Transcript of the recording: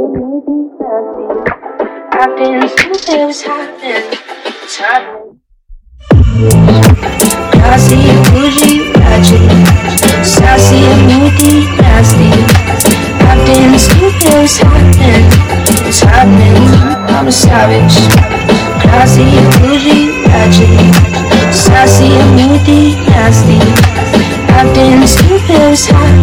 I've been stupid, what's happening? What's happening? Classy, bougie, ratchet, sassy, moody, nasty. I've been stupid, what's happening? What's happening? I'm a savage. Classy, bougie, ratchet, sassy, moody, nasty. I've been stupid, what's happening?